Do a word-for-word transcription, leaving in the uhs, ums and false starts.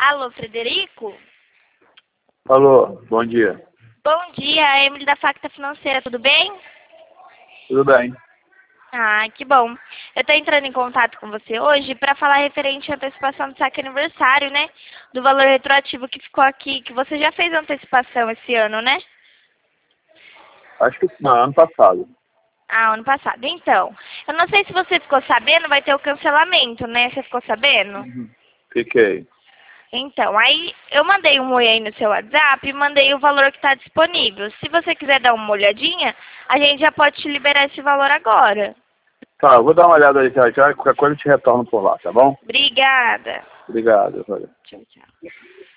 Alô, Frederico? Alô, bom dia. Bom dia, é Emily da Facta Financeira, tudo bem? Tudo bem? Ah, que bom. Eu tô entrando em contato com você hoje para falar referente à antecipação do saque aniversário, né? Do valor retroativo que ficou aqui, que você já fez a antecipação esse ano, né? Acho que não, ano passado. Ah, ano passado. Então, eu não sei se você ficou sabendo, vai ter o cancelamento, né? Você ficou sabendo? Uhum. Fiquei. Então, aí eu mandei um oi aí no seu WhatsApp e mandei o valor que está disponível. Se você quiser dar uma olhadinha, a gente já pode te liberar esse valor agora. Tá, eu vou dar uma olhada aí já, já, qualquer coisa eu te retorno por lá, tá bom? Obrigada. Obrigado, valeu. Tchau, tchau.